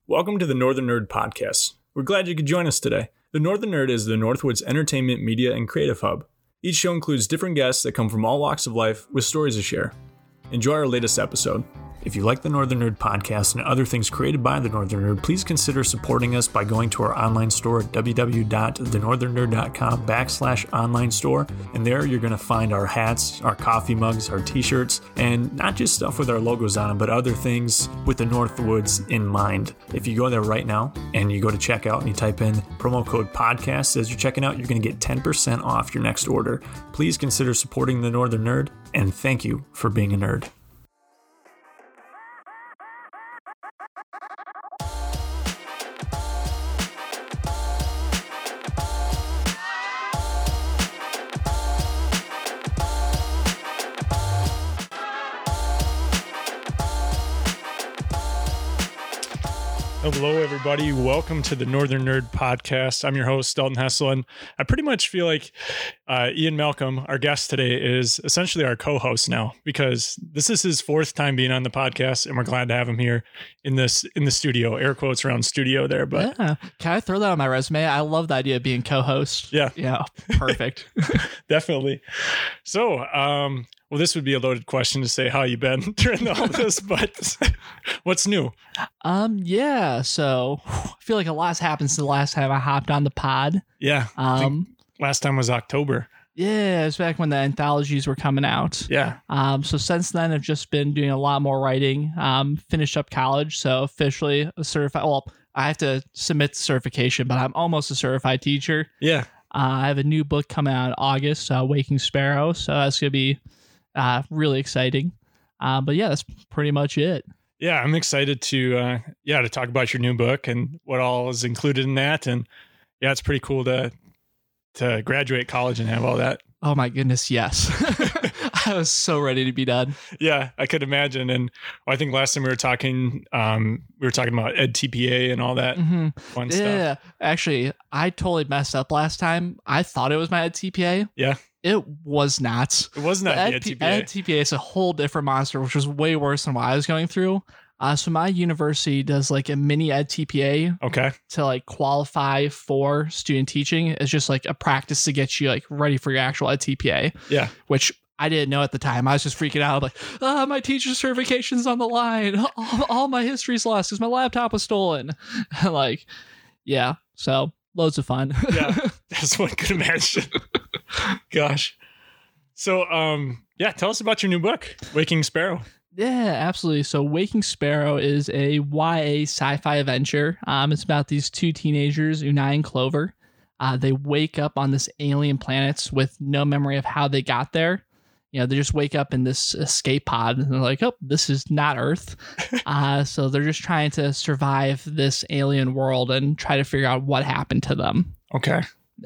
Welcome to the Northern Nerd Podcast. We're glad you could join us today. The Northern Nerd is the Northwoods entertainment, media, and creative hub. Each show includes different guests that come from all walks of life with stories to share. Enjoy our latest episode. If you like the Northern Nerd Podcast and other things created by the Northern Nerd, please consider supporting us by going to our online store at www.thenorthernnerd.com/online store. And there you're going to find our hats, our coffee mugs, our t-shirts, and not just stuff with our logos on them, but other things with the Northwoods in mind. If you go there right now and you go to checkout and you type in promo code podcast as you're checking out, you're going to get 10% off your next order. Please consider supporting the Northern Nerd, and thank you for being a nerd. Hello, everybody. Welcome to the Northern Nerd Podcast. I'm your host, Dalton Hessel, and I pretty much feel like Ian Malcolm, our guest today, is essentially our co-host now because this is his fourth time being on the podcast, and we're glad to have him here in the studio. Air quotes around studio there, but yeah. Can I throw that on my resume? I love the idea of being co-host. Yeah, perfect. Definitely. So, well, this would be a loaded question to say how you been during all this, but what's new? So I feel like a lot's happened since the last time I hopped on the pod. Yeah. I think last time was October. Yeah, it was back when the anthologies were coming out. Yeah. So since then, I've just been doing a lot more writing. Finished up college, so officially a certified. Well, I have to submit the certification, but I'm almost a certified teacher. Yeah. I have a new book coming out in August, Waking Sparrow. So that's gonna be really exciting. But yeah, that's pretty much it. Yeah, I'm excited to talk about your new book and what all is included in that. And yeah, it's pretty cool to graduate college and have all that. Oh my goodness, yes. I was so ready to be done. Yeah, I could imagine. And I think last time we were talking about EdTPA and all that fun stuff. Yeah, actually, I totally messed up last time. I thought it was my EdTPA. Yeah. It was not. It was not the EdTPA. EdTPA is a whole different monster, which was way worse than what I was going through. So my university does like a mini EdTPA. Okay. To like qualify for student teaching. It's just like a practice to get you like ready for your actual EdTPA. Yeah. Which I didn't know at the time. I was just freaking out. I'm like, my teacher certification's on the line. All my history's lost because my laptop was stolen. Like, yeah. So loads of fun. Yeah. That's what I could imagine. Gosh. So, tell us about your new book, Waking Sparrow. Yeah, absolutely. So Waking Sparrow is a YA sci-fi adventure. It's about these two teenagers, Unai and Clover. They wake up on this alien planet with no memory of how they got there. You know, they just wake up in this escape pod and they're like, oh, this is not Earth. So they're just trying to survive this alien world and try to figure out what happened to them. Okay.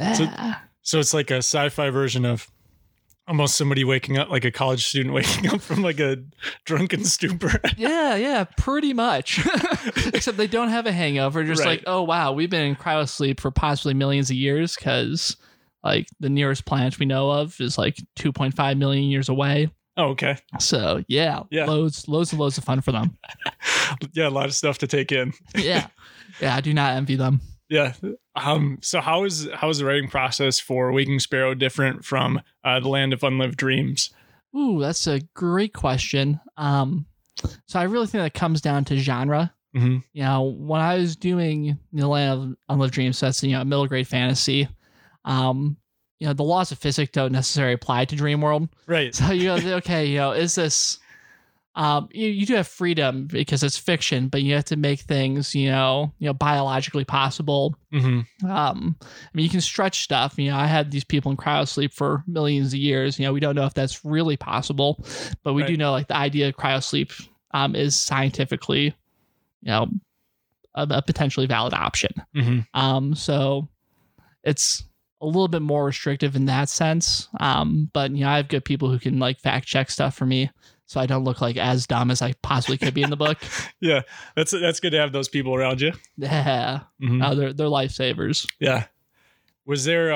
So it's like a sci-fi version of almost somebody waking up, like a college student waking up from like a drunken stupor. Yeah, pretty much. Except they don't have a hangover. Just right. Like, oh, wow, we've been in cryosleep for possibly millions of years because like the nearest planet we know of is like 2.5 million years away. Oh, okay. So yeah. Loads and loads of fun for them. Yeah, a lot of stuff to take in. Yeah, I do not envy them. Yeah. So how is the writing process for Waking Sparrow different from The Land of Unlived Dreams? Ooh, that's a great question. So I really think that comes down to genre. Mm-hmm. You know, when I was doing The Land of Unlived Dreams, that's middle grade fantasy. The laws of physics don't necessarily apply to Dreamworld. Right. So you go, okay, is this? You do have freedom because it's fiction, but you have to make things, biologically possible. Mm-hmm. You can stretch stuff. I had these people in cryosleep for millions of years. We don't know if that's really possible, but we do know like the idea of cryosleep is scientifically, a potentially valid option. Mm-hmm. So it's a little bit more restrictive in that sense. But I have good people who can like fact check stuff for me, so I don't look like as dumb as I possibly could be in the book. Yeah, that's good to have those people around you. Yeah, they're lifesavers. Yeah. Was there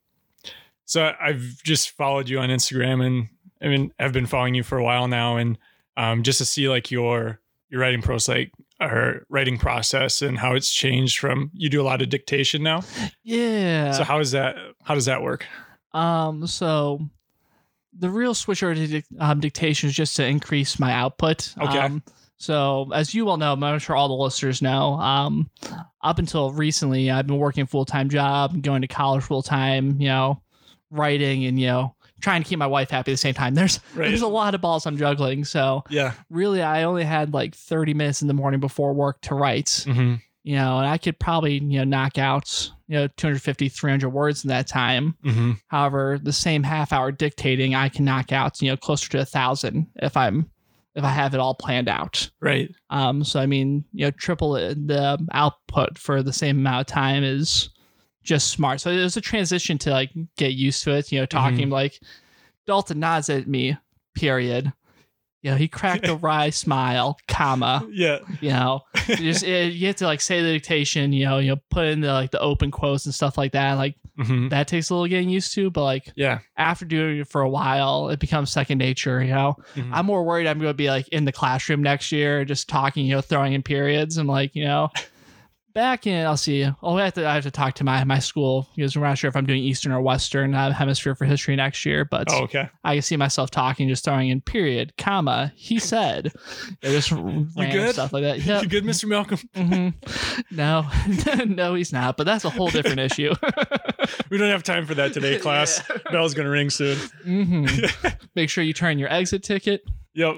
so I've just followed you on Instagram, and I've been following you for a while now, and just to see like your writing prose, like our writing process and how it's changed from, you do a lot of dictation now. Yeah. So how does that work? So the real switch over to dictation is just to increase my output. Okay. So as you all know, I'm sure all the listeners know, up until recently, I've been working a full-time job, going to college full-time, writing and, trying to keep my wife happy at the same time. There's a lot of balls I'm juggling. So yeah, really, I only had like 30 minutes in the morning before work to write, mm-hmm. And I could probably, knock out, 250, 300 words in that time. Mm-hmm. However, the same half hour dictating, I can knock out, closer to 1,000 if I have it all planned out. Right. So I mean, triple the output for the same amount of time is just smart. So there's a transition to like get used to it, talking mm-hmm. like Dalton nods at me, period. He cracked a wry smile, comma. Yeah. You have to like say the dictation, put in the open quotes and stuff like that. Like mm-hmm. that takes a little getting used to, but like after doing it for a while, it becomes second nature, Mm-hmm. I'm more worried I'm going to be like in the classroom next year, just talking, throwing in periods and like, back in, I'll see. I have to talk to my school because we're not sure if I'm doing Eastern or Western hemisphere for history next year. But okay. I can see myself talking, just throwing in period, comma, he said, just random stuff like that. Yep. You good, Mr. Malcolm? Mm-hmm. No, no, he's not. But that's a whole different issue. We don't have time for that today, class. Yeah. Bell's gonna ring soon. Mm-hmm. Make sure you turn your exit ticket. Yep.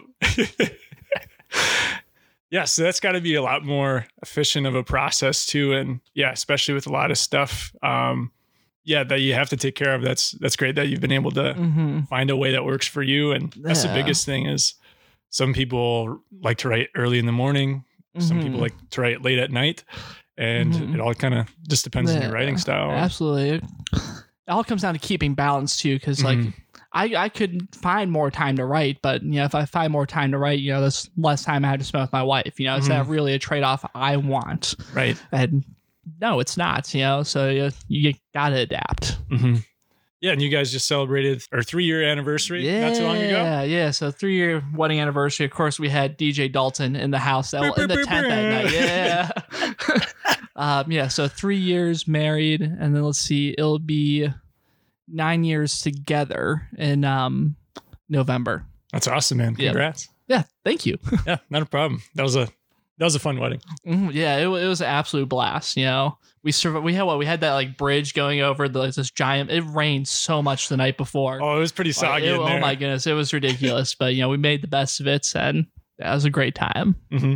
Yeah, so that's got to be a lot more efficient of a process too, and especially with a lot of stuff, that you have to take care of. That's great that you've been able to mm-hmm. find a way that works for you, and that's the biggest thing. Is some people like to write early in the morning, mm-hmm. some people like to write late at night, and mm-hmm. it all kind of just depends on your writing style. Absolutely, it all comes down to keeping balance too, because mm-hmm. like. I could find more time to write, but if I find more time to write, there's less time I have to spend with my wife. It's mm-hmm. not really a trade-off I want. Right. And no, it's not. So you gotta adapt. Mm-hmm. Yeah, and you guys just celebrated our 3-year anniversary not too long ago. Yeah. So 3-year wedding anniversary. Of course, we had DJ Dalton in the house in the tent that night. Yeah. So 3 years married, and then let's see, it'll be 9 years together in November. That's awesome, man. Congrats. Yeah, thank you. Yeah, not a problem. That was a fun wedding. Mm-hmm. Yeah, it was an absolute blast. We had that like bridge going over this giant. It rained so much the night before. Oh, it was pretty soggy in there. Oh my goodness, it was ridiculous. But we made the best of it, and that was a great time. Mm-hmm.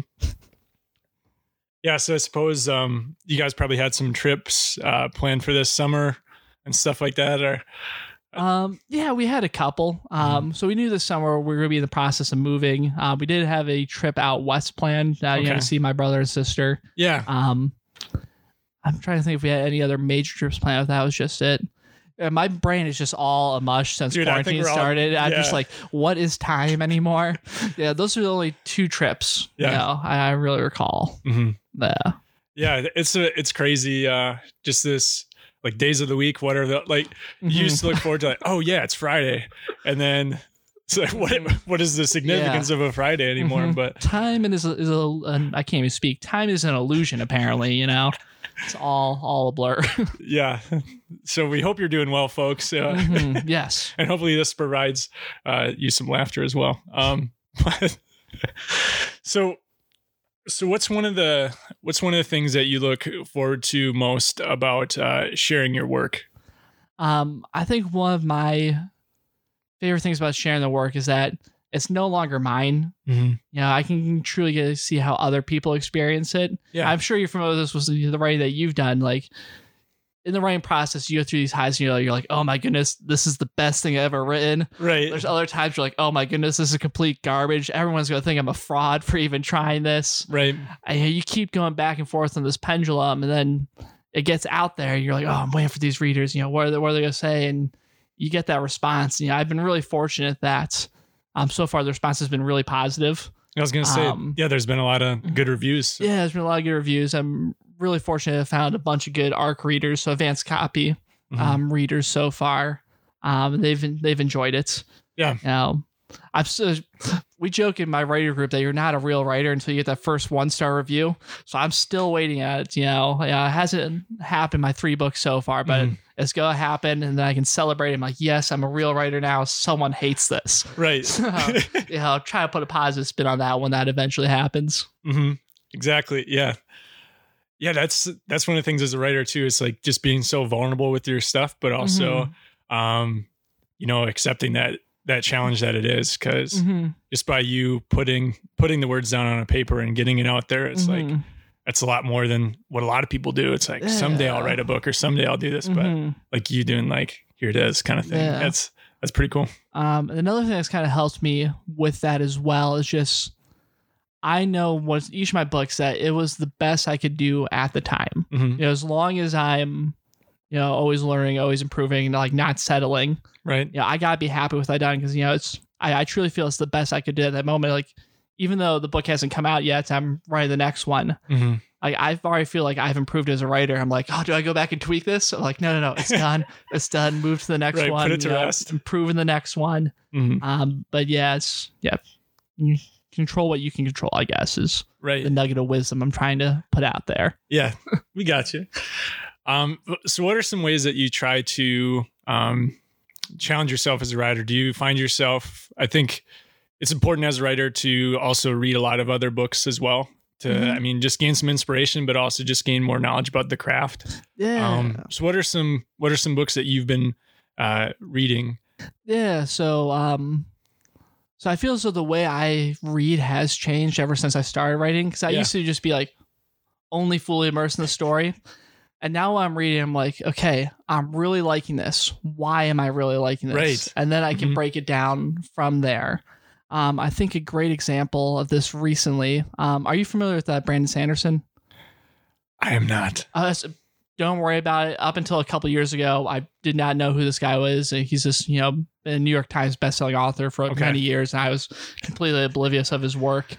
Yeah, so I suppose you guys probably had some trips planned for this summer and stuff like that, or we had a couple. So we knew this summer we were gonna be in the process of moving. We did have a trip out west planned to see my brother and sister. Yeah. I'm trying to think if we had any other major trips planned. If that was just it. My brain is just all a mush since quarantine started. I'm just like, what is time anymore? Yeah, those are the only 2 trips. Yeah, I really recall. Mm-hmm. Yeah, it's crazy. Just this. Like days of the week, what are the like? Mm-hmm. You used to look forward to like, oh yeah, it's Friday, and then it's like, what is the significance of a Friday anymore? Mm-hmm. But time is I can't even speak. Time is an illusion, apparently. It's all a blur. Yeah. So we hope you're doing well, folks. Mm-hmm. Yes, and hopefully this provides you some laughter as well. So what's one of the things that you look forward to most about sharing your work? I think one of my favorite things about sharing the work is that it's no longer mine. Mm-hmm. I can truly get to see how other people experience it. Yeah. I'm sure you're familiar with this was the writing that you've done. Like in the writing process, you go through these highs and you're like, oh my goodness, this is the best thing I've ever written. Right. There's other times you're like, oh my goodness, this is complete garbage. Everyone's going to think I'm a fraud for even trying this. Right. And you keep going back and forth on this pendulum, and then it gets out there. And you're like, oh, I'm waiting for these readers. What are they going to say? And you get that response. I've been really fortunate that so far the response has been really positive. I was going to say, there's been a lot of good reviews. Yeah, there's been a lot of good reviews. I'm really fortunate to have found a bunch of good ARC readers, so advanced copy readers so far. They've enjoyed it. Yeah. we joke in my writer group that you're not a real writer until you get that first 1-star review. So I'm still waiting at it. It hasn't happened my 3 books so far, but it's going to happen. And then I can celebrate. I'm like, yes, I'm a real writer now. Someone hates this. Right. So, I'll try to put a positive spin on that when that eventually happens. Mm-hmm. Exactly. Yeah. Yeah. That's one of the things as a writer too. It's like just being so vulnerable with your stuff, but also, accepting that challenge that it is, because just by you putting the words down on a paper and getting it out there, it's like, that's a lot more than what a lot of people do. It's like, someday I'll write a book or someday I'll do this, but like you doing like, here it is kind of thing. Yeah. That's pretty cool. Another thing that's kind of helped me with that as well is just, I know what each of my books that it was the best I could do at the time. As long as I'm, always learning, always improving, like not settling. Right. I gotta be happy with what I've done, because I truly feel it's the best I could do at that moment. Like, even though the book hasn't come out yet, I'm writing the next one. Like, I already feel like I've improved as a writer. I'm like, oh, do I go back and tweak this? I'm like, no, it's done. It's done. Move to the next one. Put it to rest. Improve in the next one. But you control what you can control, I guess, is the nugget of wisdom I'm trying to put out there. Yeah, we got you. So what are some ways that you try to challenge yourself as a writer? Do you find yourself, I think it's important as a writer to also read a lot of other books as well to, just gain some inspiration, but also just gain more knowledge about the craft. Yeah. So what are some books that you've been reading? Yeah. So I feel as though the way I read has changed ever since I started writing. Cause I used to just be like only fully immersed in the story. And now while I'm reading, I'm like, okay, I'm really liking this. Why am I really liking this? Right. And then I can break it down from there. I think a great example of this recently. Are you familiar with Brandon Sanderson? I am not. Don't worry about it. Up until a couple years ago, I did not know who this guy was. He's just, been a New York Times bestselling author for many years, and I was completely oblivious of his work.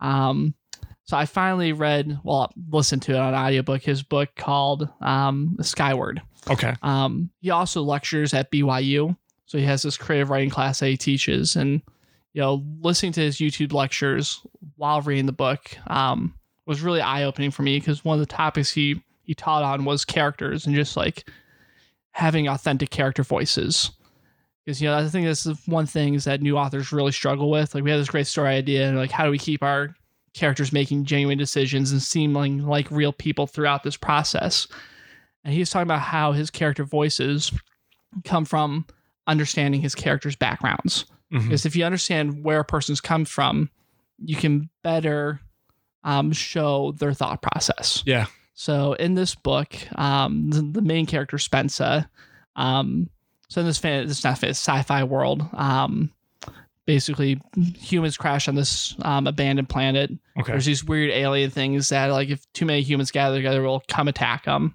So I finally listened to it on audiobook, his book called Skyward. Okay. He also lectures at BYU. So he has this creative writing class that he teaches. And, listening to his YouTube lectures while reading the book was really eye-opening for me, because one of the topics he taught on was characters and just like having authentic character voices. Because, I think this is one thing is that new authors really struggle with. Like, we have this great story idea, and like, how do we keep our characters making genuine decisions and seeming like real people throughout this process? And he's talking about how his character voices come from understanding his characters' backgrounds. Because if you understand where a person's come from, you can better show their thought process. Yeah. So in this book, the main character Spensa, so in this sci-fi world, basically humans crash on this abandoned planet. Okay. There's these weird alien things that, like, if too many humans gather together, will come attack them.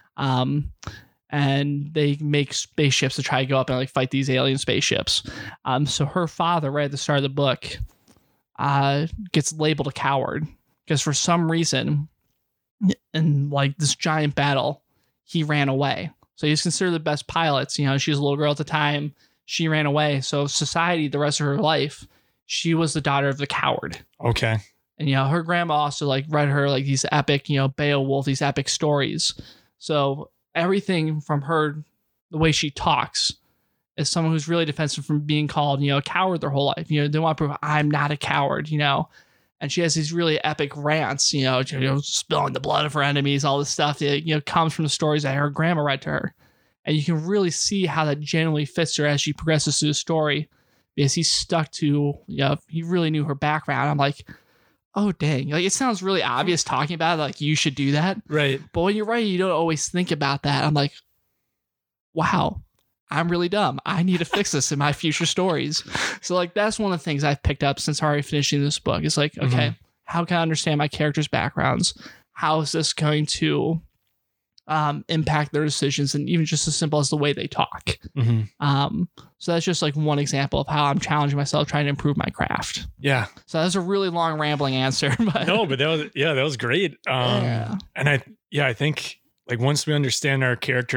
And they make spaceships to try to go up and like fight these alien spaceships. So her father, right at the start of the book, gets labeled a coward because for some reason, in like this giant battle, he ran away. So he's considered the best pilot. She was a little girl at the time. She ran away. So society, the rest of her life, she was the daughter of the coward. Okay. And, her grandma also like read her like these epic, Beowulf, these epic stories. So everything from her, the way she talks, is someone who's really defensive from being called, a coward their whole life. They want to prove I'm not a coward, And she has these really epic rants, spilling the blood of her enemies, all this stuff that, comes from the stories that her grandma read to her. And you can really see how that genuinely fits her as she progresses through the story, because he's stuck to, he really knew her background. I'm like, oh, dang. Like, it sounds really obvious talking about it, like you should do that. Right. But when you're writing, you don't always think about that. I'm like, wow, I'm really dumb. I need to fix this in my future stories. So like, that's one of the things I've picked up since already finishing this book. It's like, okay, how can I understand my characters' backgrounds? How is this going to impact their decisions, and even just as simple as the way they talk. So that's just like one example of how I'm challenging myself, trying to improve my craft. Yeah. So that's a really long rambling answer, but that was great. And I think like once we understand our character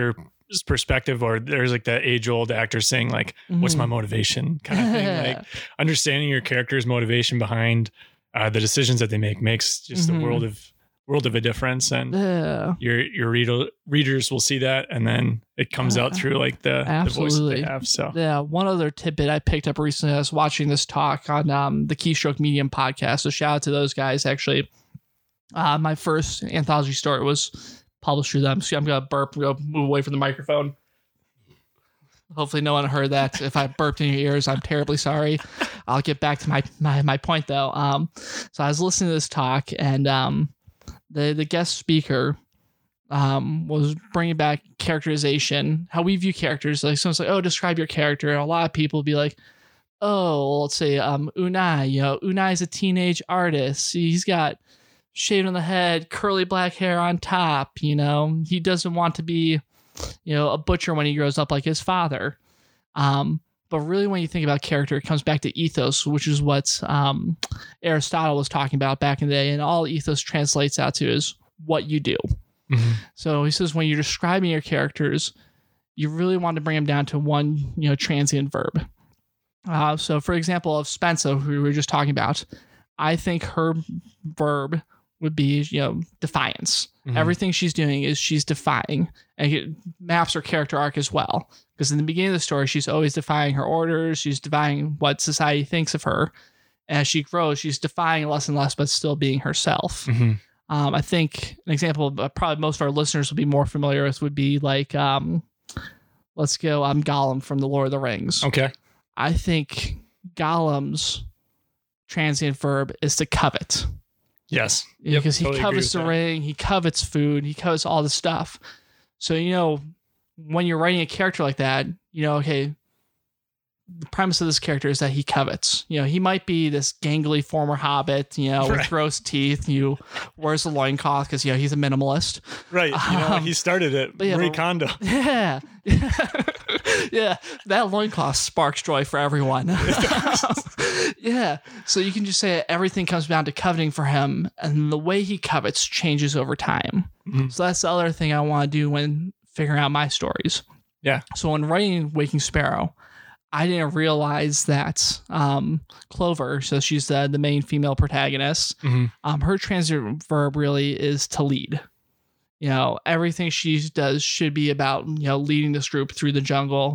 perspective, or there's like that age old actor saying like, what's my motivation kind of thing. Like understanding your character's motivation behind the decisions that they make makes just a world of a difference. And your readers will see that. And then it comes out through like the voice that they have. So one other tidbit I picked up recently, I was watching this talk on the Keystroke Medium podcast. So shout out to those guys. Actually, my first anthology story was published through them. So I'm gonna burp. I'm gonna move away from the microphone. Hopefully no one heard that. If I burped in your ears, I'm terribly sorry. I'll get back to my point though. So I was listening to this talk, and the guest speaker was bringing back characterization, how we view characters. Like someone's like, oh, describe your character. And a lot of people will be like, oh, let's say Unai. Unai is a teenage artist. He's got shaved on the head, curly black hair on top. He doesn't want to be, a butcher when he grows up like his father. But really, when you think about character, it comes back to ethos, which is what Aristotle was talking about back in the day. And all ethos translates out to is what you do. Mm-hmm. So he says when you're describing your characters, you really want to bring them down to one, transient verb. So, for example, of Spencer, who we were just talking about, I think her verb would be, defiance. Mm-hmm. Everything she's doing is she's defying, and it maps her character arc as well. Because in the beginning of the story, she's always defying her orders. She's defying what society thinks of her. As she grows, she's defying less and less, but still being herself. Mm-hmm. I think an example probably most of our listeners will be more familiar with would be like, let's go, Gollum from The Lord of the Rings. Okay. I think Gollum's transient verb is to covet. Yes. Because he covets the ring, he covets food, he covets all the stuff. So, when you're writing a character like that, okay, the premise of this character is that he covets. He might be this gangly former hobbit, with gross teeth, wears a loincloth because, he's a minimalist. Right. He started it. Marie Kondo. Yeah. Yeah. That loincloth sparks joy for everyone. Yeah. So you can just say everything comes down to coveting for him, and the way he covets changes over time. Mm-hmm. So that's the other thing I want to do when figuring out my stories. Yeah. So when writing Waking Sparrow, I didn't realize that Clover, so she's the main female protagonist, her transient verb really is to lead. Everything she does should be about, leading this group through the jungle.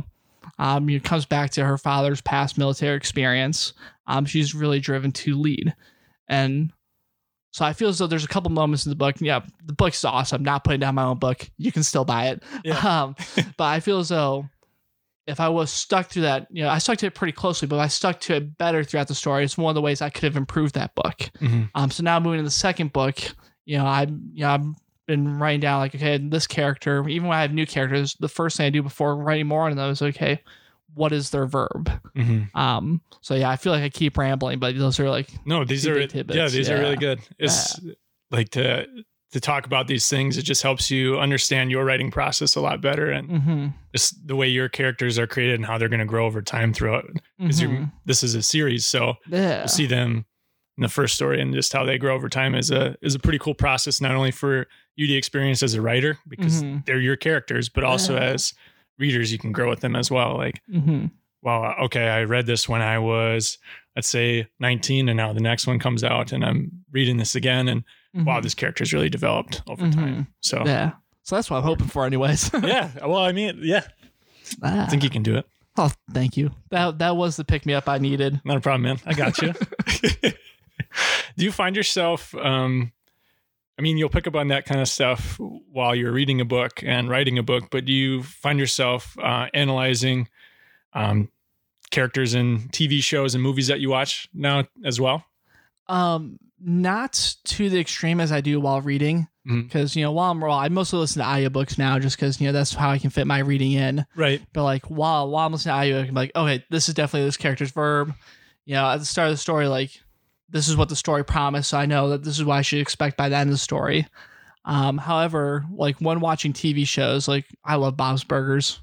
It comes back to her father's past military experience. She's really driven to lead. And so I feel as though there's a couple moments in the book. Yeah, the book's awesome. I'm not putting down my own book. You can still buy it. Yeah. But I feel as though if I was stuck through that, I stuck to it pretty closely, but if I stuck to it better throughout the story, it's one of the ways I could have improved that book. Mm-hmm. So now moving to the second book, I've been writing down like, okay, this character, even when I have new characters, the first thing I do before writing more on those, okay, what is their verb? Mm-hmm. So yeah, I feel like I keep rambling, but those are like, no, these are, these are really good. It's like to talk about these things, it just helps you understand your writing process a lot better, and just the way your characters are created and how they're going to grow over time throughout. Because this is a series, so you'll see them in the first story, and just how they grow over time is a pretty cool process, not only for you to experience as a writer because they're your characters, but also as readers, you can grow with them as well. Like, wow, okay, I read this when I was, let's say, 19, and now the next one comes out, and I'm reading this again, and wow, this character's really developed over time. So so that's what I'm hoping for, anyways. Well, I mean, I think you can do it. Oh, thank you. That was the pick me up I needed. Not a problem, man. I got you. Do you find yourself? You'll pick up on that kind of stuff while you're reading a book and writing a book, but do you find yourself analyzing characters in TV shows and movies that you watch now as well? Not to the extreme as I do while reading, because I mostly listen to audiobooks now, just because that's how I can fit my reading in. Right. But like while I'm listening to audiobook, I'm like, okay, this is definitely this character's verb. At the start of the story, like this is what the story promised, so I know that this is what I should expect by the end of the story. However, like when watching TV shows, like I love Bob's Burgers.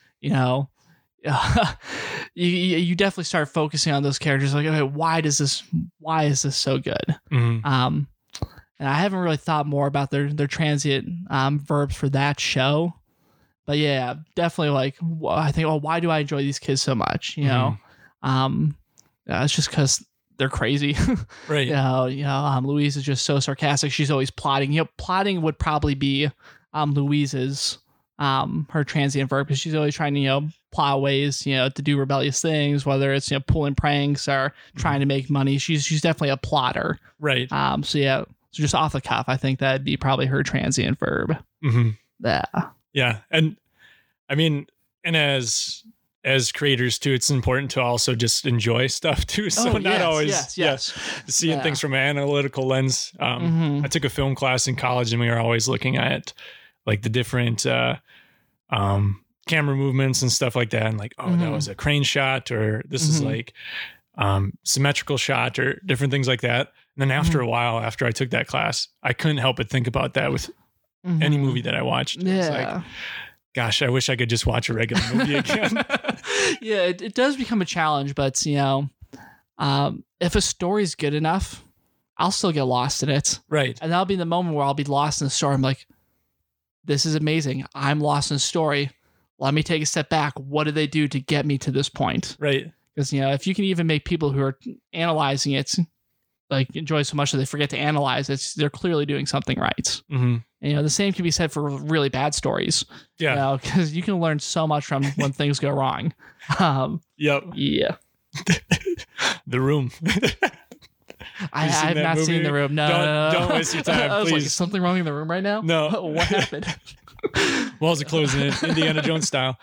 You definitely start focusing on those characters. Like, okay, why is this so good? And I haven't really thought more about their transient verbs for that show, But yeah, definitely like I think, oh, why do I enjoy these kids so much? You know, it's just because they're crazy. Right. Louise is just so sarcastic. She's always plotting. You know, plotting would probably be Louise's her transient verb, because she's always trying to plot ways to do rebellious things, whether it's pulling pranks or trying to make money. She's definitely a plotter. Right. So just off the cuff, I think that'd be probably her transient verb. Mm-hmm. Yeah. Yeah. And I mean, and as creators too, it's important to also just enjoy stuff too. So not always seeing things from an analytical lens. I took a film class in college, and we were always looking at like the different camera movements and stuff like that. And like, that was a crane shot, or this is like symmetrical shot, or different things like that. And then after a while, after I took that class, I couldn't help but think about that with any movie that I watched. Yeah. It's like, gosh, I wish I could just watch a regular movie again. Yeah, it does become a challenge, but if a story's good enough, I'll still get lost in it. Right. And that'll be the moment where I'll be lost in the story. I'm like, this is amazing. I'm lost in the story. Let me take a step back. What did they do to get me to this point? Right. Because, if you can even make people who are analyzing it like enjoy so much that they forget to analyze it, they're clearly doing something right. Mm-hmm. And, the same can be said for really bad stories. Yeah. Because you can learn so much from when things go wrong. Yep. Yeah. The Room. I have not seen The Room. No. Don't waste your time, I was please. like, is something wrong in the room right now? No. What happened? Walls are closing in, Indiana Jones style.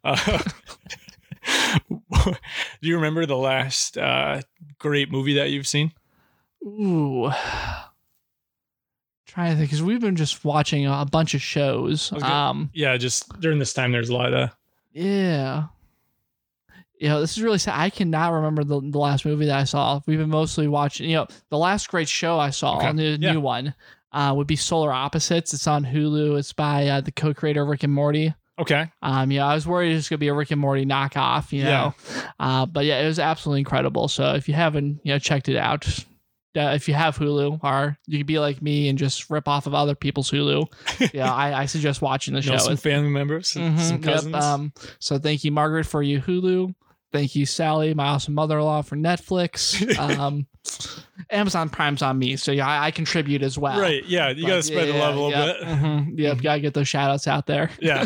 Do you remember the last great movie that you've seen? Ooh. Trying to think, because we've been just watching a bunch of shows. Yeah, just during this time, there's a lot of. Yeah. This is really sad. I cannot remember the last movie that I saw. We've been mostly watching, the last great show I saw, the new one, would be Solar Opposites. It's on Hulu. It's by the co-creator of Rick and Morty. Okay. I was worried it was going to be a Rick and Morty knockoff, but yeah, it was absolutely incredible. So if you haven't, checked it out, if you have Hulu, or you could be like me and just rip off of other people's Hulu. I suggest watching the show. Some family members, some cousins. Yep. So thank you, Margaret, for your Hulu. Thank you, Sally, my awesome mother-in-law, for Netflix. Amazon Prime's on me, so I contribute as well. Right, yeah, you got to spread the love a little bit. Mm-hmm. Yep, gotta get those shout-outs out there. Yeah.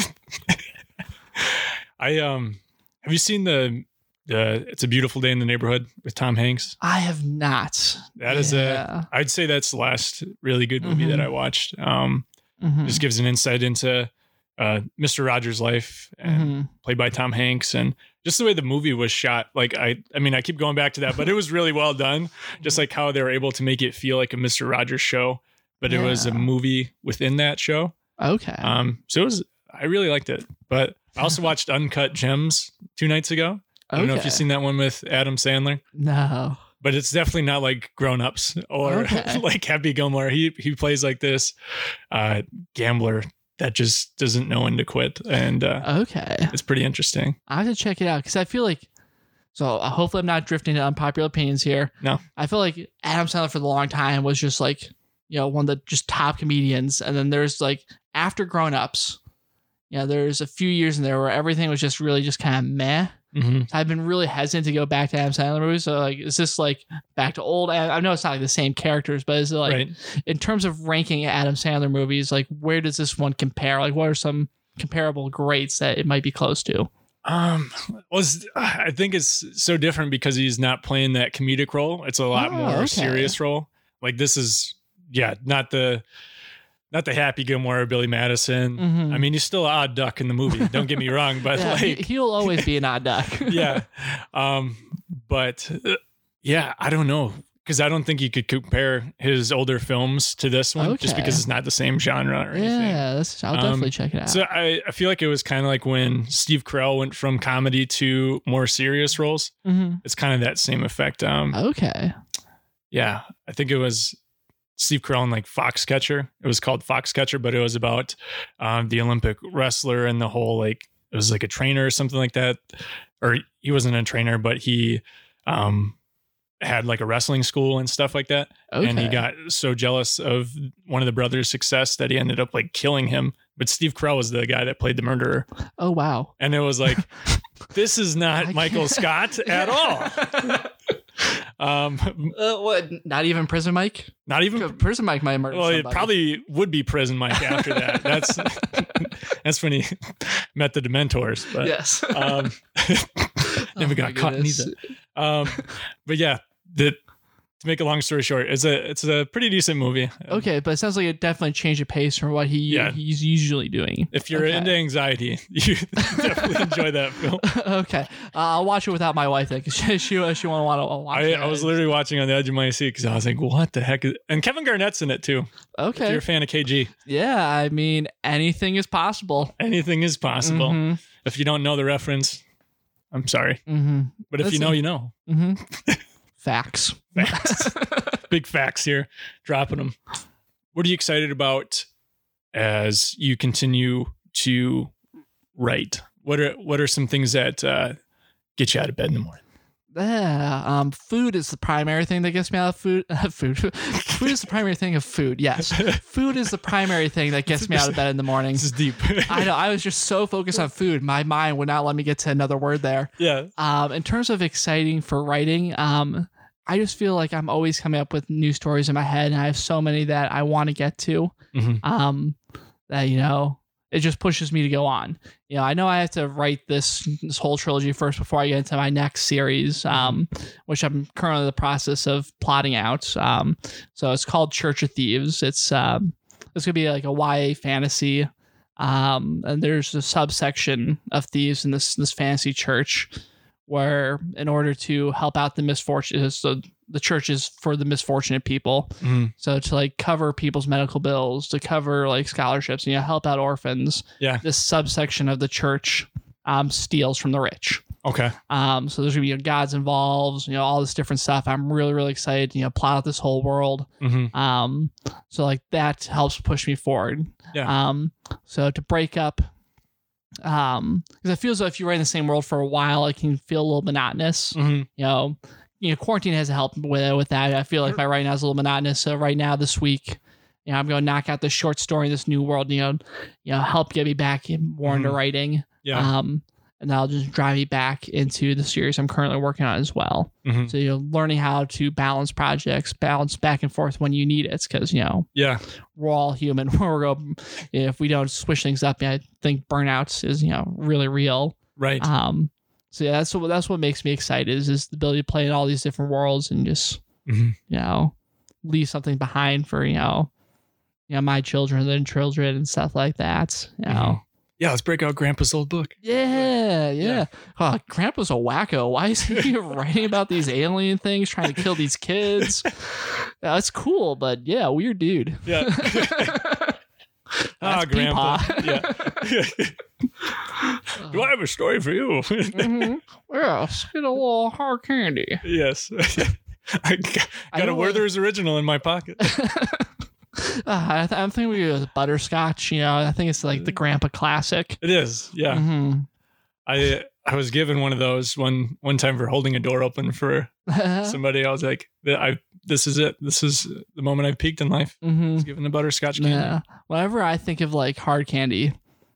Have you seen the It's a Beautiful Day in the Neighborhood with Tom Hanks? I have not. That is I'd say that's the last really good movie that I watched. Just gives an insight into Mr. Rogers' life, and played by Tom Hanks, and just the way the movie was shot. Like I keep going back to that, but it was really well done. Just like how they were able to make it feel like a Mr. Rogers show, but it was a movie within that show. Okay. So I really liked it, but I also watched Uncut Gems 2 nights ago. I don't know if you've seen that one with Adam Sandler. No. But it's definitely not like Grown Ups or like Happy Gilmore. He plays like this gambler that just doesn't know when to quit. And it's pretty interesting. I have to check it out, because I feel like, so hopefully I'm not drifting to unpopular opinions here. No. I feel like Adam Sandler for the long time was just like, one of the just top comedians. And then there's like, after Grown Ups, there's a few years in there where everything was just really just kind of meh. So I've been really hesitant to go back to Adam Sandler movies. So like, is this like back to old? I know it's not like the same characters, but is it like in terms of ranking Adam Sandler movies, like where does this one compare? Like what are some comparable greats that it might be close to? I think it's so different because he's not playing that comedic role. It's a lot more serious role. Like this is not the Happy Gilmore or Billy Madison. I mean, he's still an odd duck in the movie. Don't get me wrong, but he'll always be an odd duck. Yeah. But I don't know, because I don't think you could compare his older films to this one just because it's not the same genre or anything. Yeah, I'll definitely check it out. So I feel like it was kind of like when Steve Carell went from comedy to more serious roles. It's kind of that same effect. Yeah, I think it was Steve Carell in like Foxcatcher. It was called Foxcatcher, but it was about the Olympic wrestler and the whole, like, it was like a trainer or something like that. Or he wasn't a trainer, but he had like a wrestling school and stuff like that. And he got so jealous of one of the brothers' success that he ended up like killing him but Steve Carell was the guy that played the murderer. Oh, wow. And it was like, this is not Michael Scott at all. What? Not even Prison Mike? Not even Prison Mike might murder somebody. It probably would be Prison Mike after that. That's when he met the Dementors. But, yes. Never got caught neither. But yeah, to make a long story short, it's a pretty decent movie. Okay, but it sounds like it definitely changed the pace from what he's usually doing. If you're into anxiety, you definitely enjoy that film. Okay, I'll watch it without my wife then, because she won't want to watch it. I was literally watching on the edge of my seat because I was like, "What the heck?" And Kevin Garnett's in it too. Okay, if you're a fan of KG. Yeah, I mean, anything is possible. Anything is possible. Mm-hmm. If you don't know the reference, I'm sorry, but if you know, you know. Facts. Big facts here, dropping them. What are you excited about as you continue to write? What are some things that get you out of bed in the morning? Food is the primary thing that gets me out of food. Food is the primary thing of food. Yes, food is the primary thing that gets me out of bed in the morning. This is deep. I know. I was just so focused on food, my mind would not let me get to another word there. Yeah. In terms of exciting for writing, I just feel like I'm always coming up with new stories in my head, and I have so many that I want to get to. That it just pushes me to go on. I know I have to write this whole trilogy first before I get into my next series, which I'm currently in the process of plotting out. So it's called Church of Thieves. It's going to be like a YA fantasy. And there's a subsection of thieves in this fantasy church where, in order to help out the misfortunate, so the church is for the misfortunate people. So to like cover people's medical bills, to cover like scholarships, help out orphans. Yeah. This subsection of the church steals from the rich. Okay. So there's gonna be gods involved, all this different stuff. I'm really, really excited to plot out this whole world. So like that helps push me forward. Yeah. So to break up, because it feels like if you're in the same world for a while, it can feel a little monotonous. Quarantine has helped with that. I feel like my writing now is a little monotonous. So right now, this week, I'm going to knock out this short story in this new world. Help get me back more into writing. Yeah. And that'll just drive me back into the series I'm currently working on as well. So learning how to balance projects, balance back and forth when you need it, because we're all human. If we don't switch things up, I think burnout is really real. Right. So yeah, that's what makes me excited is the ability to play in all these different worlds and just leave something behind for my children and children and stuff like that. Yeah, let's break out Grandpa's old book. Yeah. Oh, Grandpa's a wacko. Why is he writing about these alien things, trying to kill these kids? That's cool, but yeah, weird dude. Yeah. Grandpa. Yeah. Do I have a story for you? Yes, get a little hard candy. Yes. I got a Werther's original in my pocket. I'm thinking we use butterscotch. I think it's like the Grandpa classic. It is, yeah. I was given one of those one time for holding a door open for somebody. I was like, this is it. This is the moment I peaked in life. I was given the butterscotch candy. Yeah. Whenever I think of like hard candy,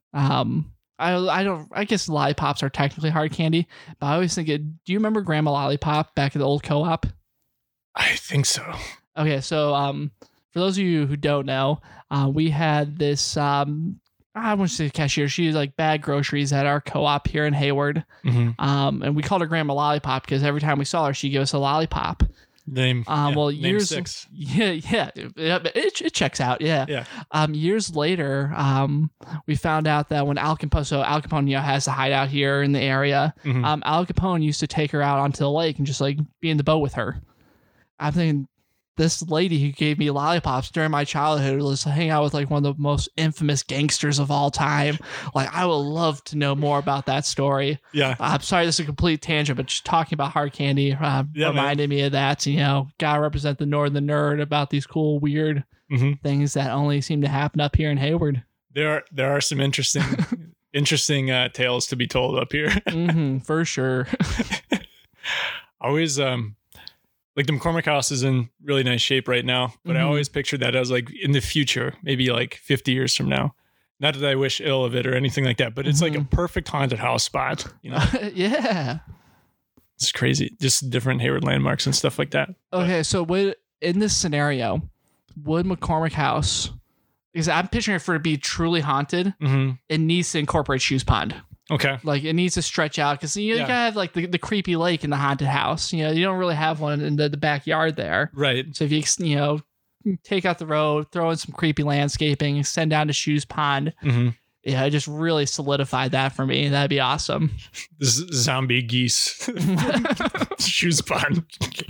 I guess lollipops are technically hard candy, but I always think do you remember Grandma Lollipop back at the old co-op? I think so. Okay, so for those of you who don't know, we had this, I wouldn't say cashier. She was like bag groceries at our co-op here in Hayward. And we called her Grandma Lollipop because every time we saw her, she'd give us a lollipop. Name six. Yeah, it checks out. Yeah. Years later, we found out that when Al Capone, has a hideout here in the area. Al Capone used to take her out onto the lake and just like be in the boat with her. I'm thinking, this lady who gave me lollipops during my childhood was hanging out with like one of the most infamous gangsters of all time. Like, I would love to know more about that story. Yeah. I'm sorry, this is a complete tangent, but just talking about hard candy reminded me of that. Gotta represent the Northern nerd about these cool, weird things that only seem to happen up here in Hayward. There are some interesting tales to be told up here. For sure. Always, like the McCormick House is in really nice shape right now, but I always pictured that as like in the future, maybe like 50 years from now, not that I wish ill of it or anything like that, but it's like a perfect haunted house spot. Yeah. It's crazy. Just different Hayward landmarks and stuff like that. Okay, so in this scenario, would McCormick House, because I'm picturing it for it to be truly haunted, it needs to incorporate Shoes Pond. Okay. Like it needs to stretch out because you gotta have like the creepy lake in the haunted house. You don't really have one in the backyard there. Right. So if you take out the road, throw in some creepy landscaping, extend down to Shoes Pond. Yeah, just really solidified that for me. That'd be awesome. This zombie geese. Shoes Pond.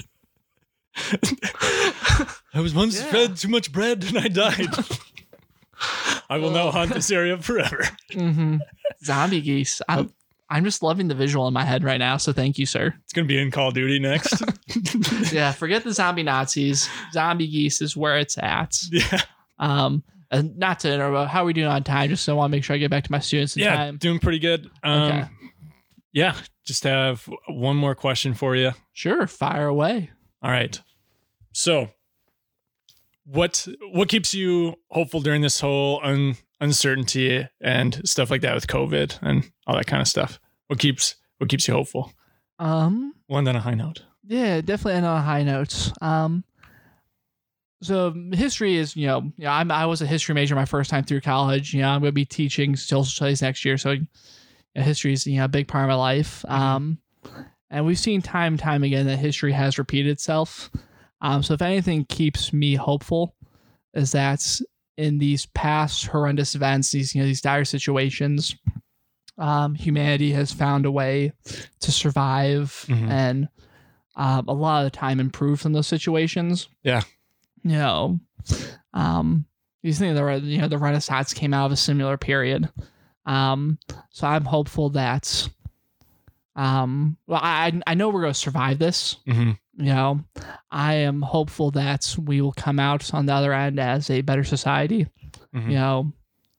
I was once fed too much bread and I died. I will now haunt this area forever. Zombie geese. I'm just loving the visual in my head right now. So thank you, sir. It's going to be in Call of Duty next. Yeah, forget the zombie Nazis. Zombie geese is where it's at. Yeah. And not to interrupt, how are we doing on time? Just so I want to make sure I get back to my students in time. Doing pretty good. Okay. Yeah, just have one more question for you. Sure, fire away. All right. So, what keeps you hopeful during this whole uncertainty and stuff like that with COVID and all that kind of stuff? What keeps you hopeful? One on a high note. Yeah, definitely on a high note. So history is, I was a history major my first time through college. I'm going to be teaching social studies next year. So history is, a big part of my life. And we've seen time and time again that history has repeated itself. So if anything keeps me hopeful is that in these past horrendous events, these dire situations, humanity has found a way to survive and a lot of the time improve from those situations. Yeah. You think the Renaissance came out of a similar period. So I'm hopeful that, I know we're going to survive this. I am hopeful that we will come out on the other end as a better society. I'm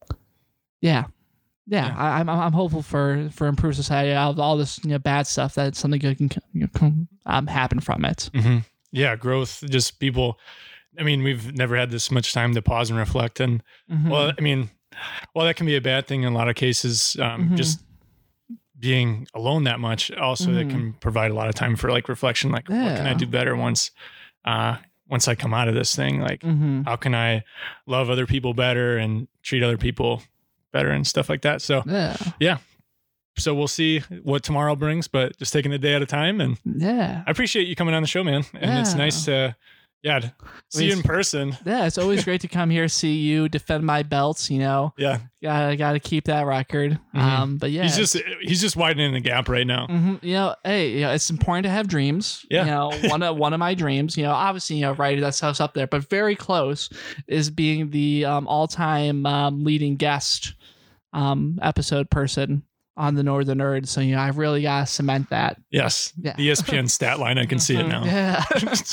hopeful for improved society out of all this bad stuff, that something good can happen from it. Yeah, growth, just people. I mean, we've never had this much time to pause and reflect. And, well, that can be a bad thing in a lot of cases. Just being alone that much, also that can provide a lot of time for like reflection. Like, what can I do better once I come out of this thing? Like, how can I love other people better and treat other people better and stuff like that? So, yeah. So we'll see what tomorrow brings, but just taking a day at a time. And I appreciate you coming on the show, man. And it's nice to see you in person. Yeah, it's always great to come here, see you, defend my belts. Yeah, gotta keep that record. But yeah, he's just widening the gap right now. It's important to have dreams. Yeah, one of my dreams, obviously, writing that stuff's up there, but very close is being the all-time leading guest episode person on the Northern Nerd. So, I really got to cement that. Yes. Yeah. The ESPN stat line, I can see it now. Yeah.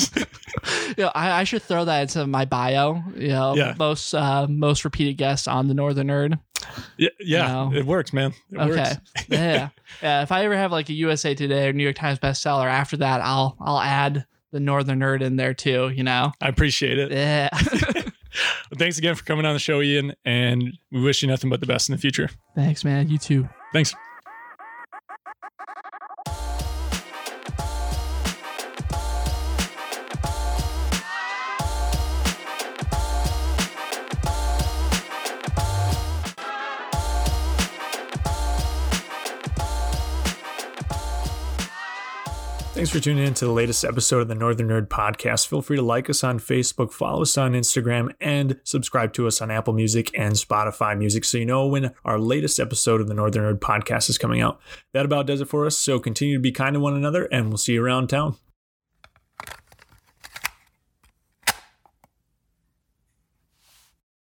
I should throw that into my bio. Most repeated guests on the Northern Nerd. Yeah. It works, man. It works. Yeah. If I ever have like a USA Today or New York Times bestseller, after that, I'll add the Northern Nerd in there too, I appreciate it. Yeah. Well, thanks again for coming on the show, Ian, and we wish you nothing but the best in the future. Thanks, man. You too. Thanks. Thanks for tuning in to the latest episode of the Northern Nerd Podcast. Feel free to like us on Facebook, follow us on Instagram, and subscribe to us on Apple Music and Spotify Music so you know when our latest episode of the Northern Nerd Podcast is coming out. That about does it for us, so continue to be kind to one another, and we'll see you around town.